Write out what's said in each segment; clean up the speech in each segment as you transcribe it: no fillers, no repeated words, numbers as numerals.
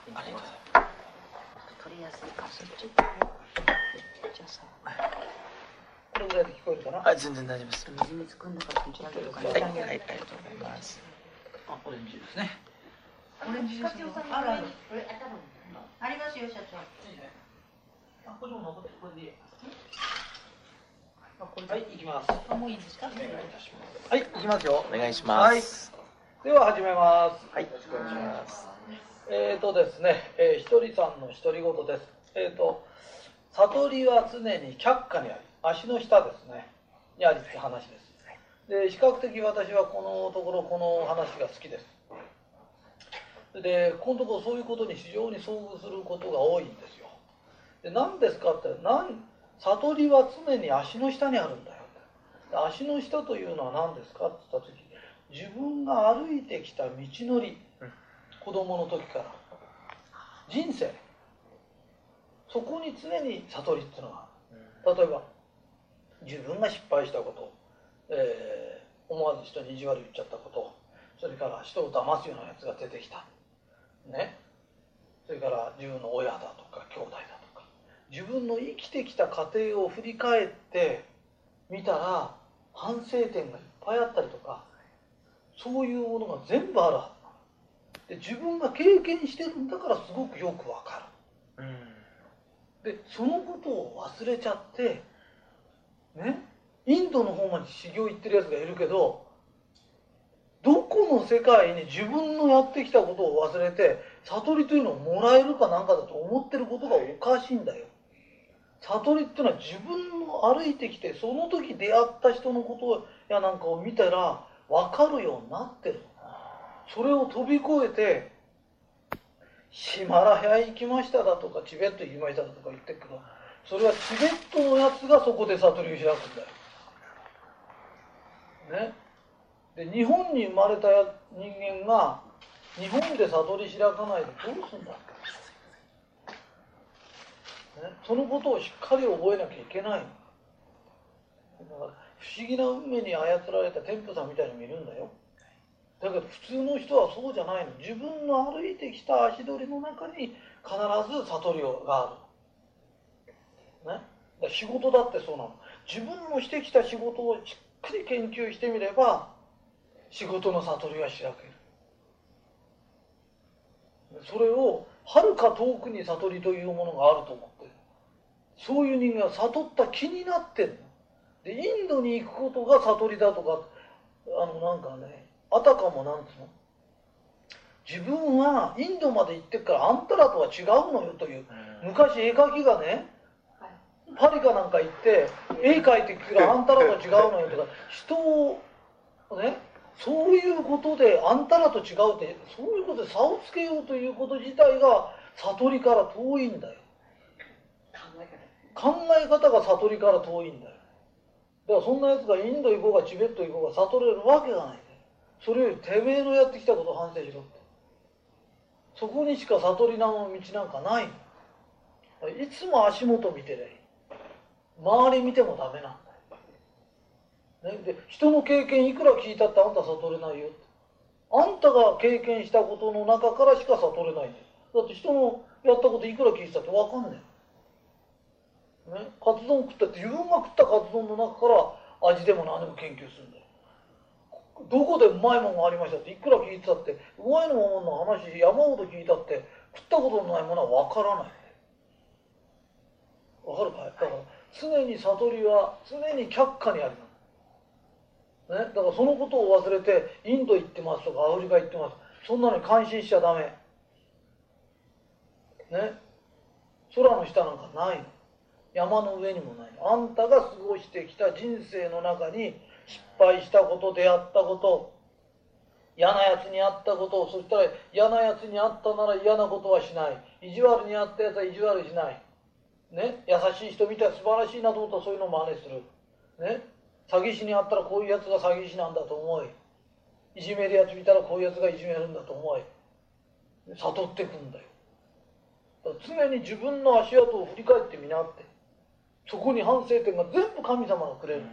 ありがとうございます。 取りやすいからそっちじゃあさこれぐらいで聞こえるかな。 はい、全然大丈夫です。 水に作るんだからこちらでとかね。 はい、はい、ありがとうございます。 あ、オレンジですね。 オレンジですよ。あるある。ありますよ社長。 あ、これも残ってこれでいい。はい、行きます。 あ、もういいですか。 お願いいたします。はい、行きますよ。 お願いします。 では始めます。 はい、よろしくお願いします。 ですね、ひとりさんの独り言です。悟りは常に却下にあり、足の下ですね、にありって話です。で、比較的私はこのところこの話が好きです。で、このところそういうことに非常に遭遇することが多いんですよ。で、何ですかって、悟りは常に足の下にあるんだよ。足の下というのは何ですかって言った時、自分が歩いてきた道のり、子供の時から人生、そこに常に悟りっていうのがある。例えば自分が失敗したこと、思わず人に意地悪言っちゃったこと、それから人を騙すようなやつが出てきた、ね、それから自分の親だとか兄弟だとか、自分の生きてきた過程を振り返ってみたら反省点がいっぱいあったりとか、そういうものが全部あるはずで、自分が経験してるんだからすごくよくわかる。で、そのことを忘れちゃってね、インドの方まで修行行ってるやつがいるけど、どこの世界に自分のやってきたことを忘れて悟りというのをもらえるかなんかだと思ってることがおかしいんだよ。悟りっていうのは自分の歩いてきてその時出会った人のことやなんかを見たら分かるようになってる。それを飛び越えてヒマラヤ行きましただとかチベット行きましただとか言ってるけど、それはチベットのやつがそこで悟りを開くんだよ、ね、で日本に生まれた人間が日本で悟り開かないでどうすんだ、ね、そのことをしっかり覚えなきゃいけないの。だから不思議な運命に操られた天父さんみたいに見るんだよ。だけど普通の人はそうじゃないの。自分の歩いてきた足取りの中に必ず悟りがある、ね、だ仕事だってそうなの。自分のしてきた仕事をしっかり研究してみれば仕事の悟りが開ける。それをはるか遠くに悟りというものがあると思ってる。そういう人間は悟った気になってるので、インドに行くことが悟りだとか、なんかね、あたかもなんつうの、自分はインドまで行ってっからあんたらとは違うのよという、昔絵描きがね、パリかなんか行って絵描いてくるあんたらとは違うのよとか、人をね、そういうことであんたらと違うって、そういうことで差をつけようということ自体が悟りから遠いんだよ。考え方が悟りから遠いんだよ。だからそんなやつがインド行こうがチベット行こうが悟れるわけがない。それよりてめえのやってきたことを反省しろって。そこにしか悟りの道なんかないの。いつも足元見てりゃいい。周り見てもダメなんだよ、ね、で人の経験いくら聞いたってあんた悟れないよって。あんたが経験したことの中からしか悟れないんだよ。だって人のやったこといくら聞いてたって分かんない、ね、カツ丼食ったって自分が食ったカツ丼の中から味でも何でも研究するんだよ。どこでうまいものがありましたっていくら聞いてたって、うまいものの話山ほど聞いたって食ったことのないものは分からない。分かるかい。だから常に悟りは常に却下にあります、ね、だからそのことを忘れてインド行ってますとかアフリカ行ってます、そんなのに感心しちゃダメ、ね、空の下なんかないの。山の上にもないの。あんたが過ごしてきた人生の中に失敗したこと、出会ったこと、嫌なやつに会ったこと、そしたら嫌なやつに会ったなら嫌なことはしない、意地悪に会ったやつは意地悪しない、ね、優しい人見たら素晴らしいなと思ったらそういうのを真似する、ね、詐欺師に会ったらこういうやつが詐欺師なんだと思い、いじめるやつ見たらこういうやつがいじめるんだと思い、悟っていくんだよ。だから常に自分の足跡を振り返ってみなって、そこに反省点が全部神様がくれる。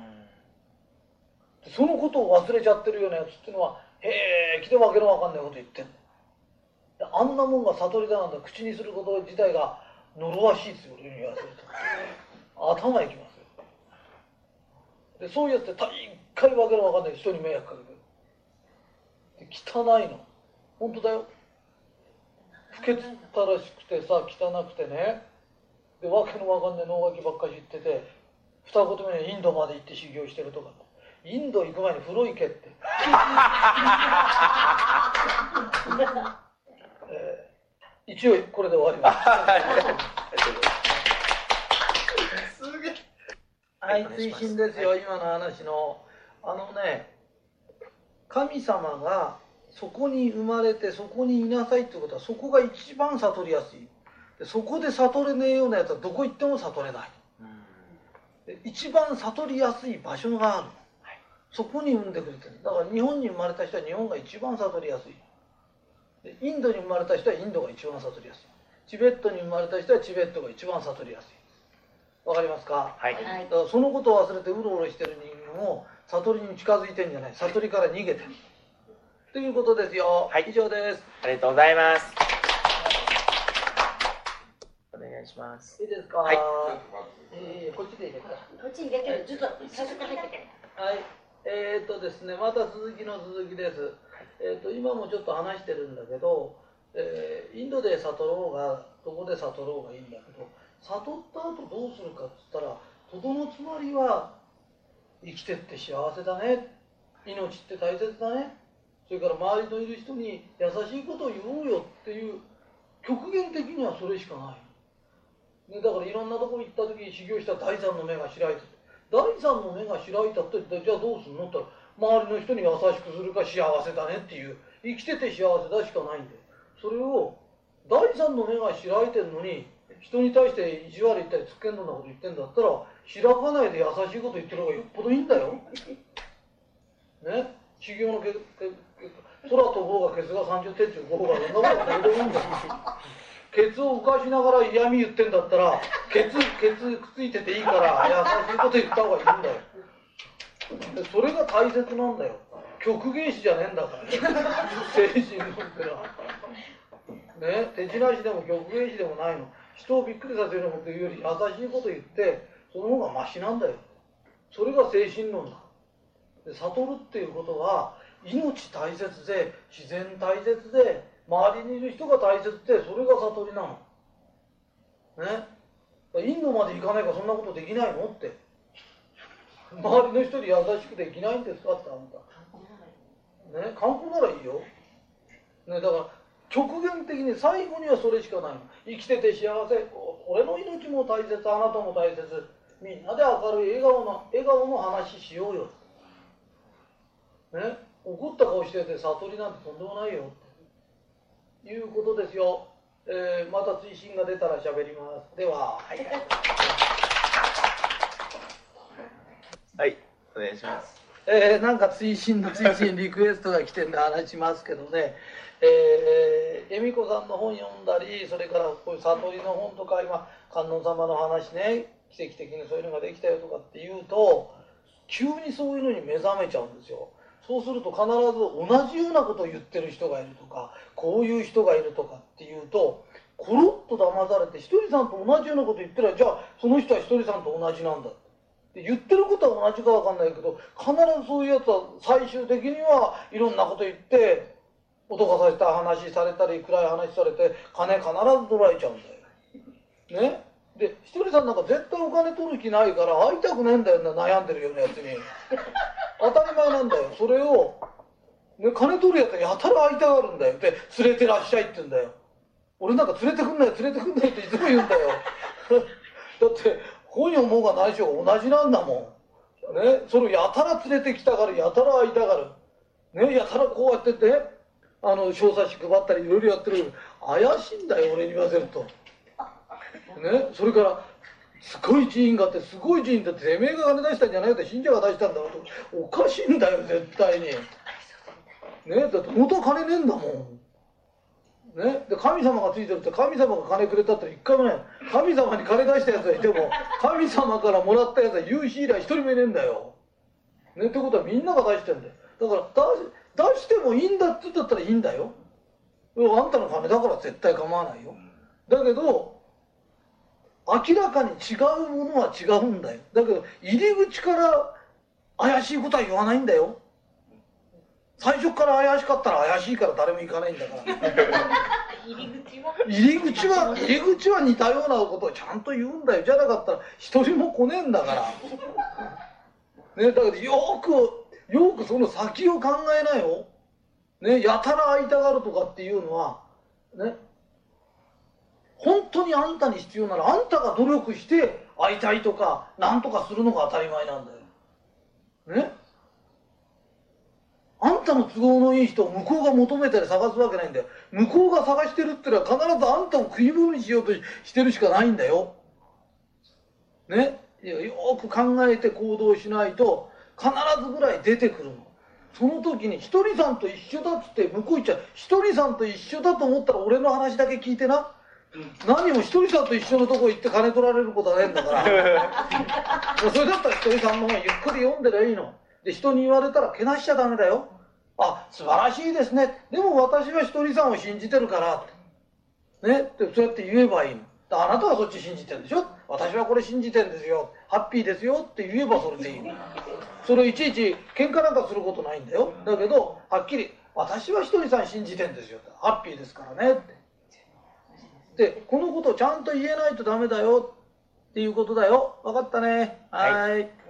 そのことを忘れちゃってるようなやつっていうのは平気でわけのわかんないこと言ってんの。 あんなもんが悟りだなんて口にすること自体が呪わしいですよ、俺に言わせると。頭いきますよ。でそういうやつって一回わけのわかんない人に迷惑かけてる。で汚いの。本当だよ。不潔ったらしくてさ、汚くてね。でわけのわかんない能書きばっかり言ってて、二言目にインドまで行って修行してるとか。インド行く前に風呂行けって。一応これで終わります。 すげえ。 はい、追伸ですよ、今の話の。神様がそこに生まれてそこにいなさいってことは、そこが一番悟りやすい。でそこで悟れねえようなやつはどこ行っても悟れない。で一番悟りやすい場所がある。そこに産んでくれてる。だから日本に生まれた人は日本が一番悟りやすい。でインドに生まれた人はインドが一番悟りやすい。チベットに生まれた人はチベットが一番悟りやすい。わかりますか？ はい。 だからそのことを忘れてうろうろしてる人間を悟りに近づいてんじゃない、悟りから逃げてるということですよ。 はい以上です。 ありがとうございます。お願いします。 いいですか？ はい。 こっちでいいですか？ こっちに入れてる。ずっと最初から入ってて。 はい。ですね、また続きの続きです。今もちょっと話してるんだけど、インドで悟ろうがどこで悟ろうがいいんだけど、悟った後どうするかっつったら、とどのつまりは生きてって幸せだね、命って大切だね、それから周りのいる人に優しいことを言おうよっていう、極限的にはそれしかない。ね、だからいろんなとこ行った時に修行した第三の目が開いてて、第三の目が開いたってじゃあどうするのって言ったら、周りの人に優しくするか幸せだねっていう、生きてて幸せだしかないんで、それを第三の目が開いてるのに人に対して意地悪言ったりつっけんどんなこと言ってんだったら、開かないで優しいこと言ってる方がよっぽどいいんだよ。ね、修行の空飛ぼうがケツが30点中5がそんなことはどうでもいいんだよ。ケツを浮かしながら嫌味言ってんだったら、ケツくっついてていいから優しいこと言った方がいいんだよ。でそれが大切なんだよ。極限詞じゃねえんだからね。精神論ってのは。ね、手品師でも極限詞でもないの。人をびっくりさせるようなこと言うより優しいこと言って、その方がマシなんだよ。それが精神論だ。で悟るっていうことは、命大切で自然大切で周りにいる人が大切で、それが悟りなの。ね、インドまで行かないからそんなことできないのって。周りの人に優しくできないんですかってあんた。ね、観光ならいいよ。ね、だから極限的に最後にはそれしかないの。生きてて幸せ、俺の命も大切、あなたも大切、みんなで明るい笑顔の話しようよ。ね、怒った顔してて悟りなんてとんでもないよっていうことですよ。また追伸が出たら喋ります。では、 はい。はい、お願いします。 なんか追伸リクエストが来てんで話しますけどね、恵美子さんの本読んだり、それからこういう悟りの本とか、今観音様の話ね、奇跡的にそういうのができたよとかっていうと、急にそういうのに目覚めちゃうんですよ。そうすると必ず同じようなことを言ってる人がいるとか、こういう人がいるとかっていうと、コロッと騙されて、ひとりさんと同じようなこと言ってるら、じゃあその人はひとりさんと同じなんだって言ってることは同じかわかんないけど、必ずそういうやつは最終的にはいろんなこと言って脅かされた話されたり、暗い話されて金必ず取られちゃうんだよね。でひとりさんなんか絶対お金取る気ないから会いたくないんだよな、悩んでるようなやつに。当たり前なんだよ。それを、ね、金取るやつはやたら会いたがるんだよ。で連れてらっしゃいって言うんだよ。俺なんか連れてくんなよ連れてくんなよっていつも言うんだよ。だって本読もうがないしょ同じなんだもん。ね、それをやたら連れてきたがる、やたら会いたがる。ね、やたらこうやってて、小冊子配ったりいろいろやってる。怪しいんだよ、俺に言わせると。ね、それから、すごい寺院があって、すごい寺院だって、てめえが金出したんじゃないよって信者が出したんだろうと。おかしいんだよ、絶対に。ね、だって元は金ねえんだもん。ね、で神様がついてるって、神様が金くれたって一回もない。神様に金出したやつがいても、神様からもらったやつは有志以来一人もいねえんだよ。ね、ってことはみんなが出してんだよ。だから出してもいいんだって言ったらいいんだよ。 あんたの金だから絶対構わないよ。だけど明らかに違うものは違うんだよ。だけど入り口から怪しいことは言わないんだよ。最初から怪しかったら怪しいから誰も行かないんだから入り口は似たようなことをちゃんと言うんだよ。じゃなかったら一人も来ねえんだからね。だけどよくその先を考えなよ、ね、やたら会いたがるとかっていうのはね、本当にあんたに必要ならあんたが努力して会いたいとかなんとかするのが当たり前なんだよね。あんたの都合のいい人を向こうが求めたり探すわけないんだよ。向こうが探してるってのは必ずあんたを食い物にしようとしてるしかないんだよ。ね、よく考えて行動しないと必ずぐらい出てくるの。その時にひとりさんと一緒だっつって向こう行っちゃう。ひとりさんと一緒だと思ったら俺の話だけ聞いてな。何もひとりさんと一緒のとこ行って金取られることはねえんだからそれだったらひとりさんの方がゆっくり読んでりゃいいので、人に言われたらけなしちゃダメだよ。あ、素晴らしいですね、でも私はひとりさんを信じてるからってねってそうやって言えばいいの。あなたはそっち信じてるんでしょ、私はこれ信じてるんですよ、ハッピーですよって言えばそれでいいの。それいちいち喧嘩なんかすることないんだよ。だけどはっきり私はひとりさん信じてるんですよ、ハッピーですからねってで、このことをちゃんと言えないとダメだよっていうことだよ。分かったね。はい。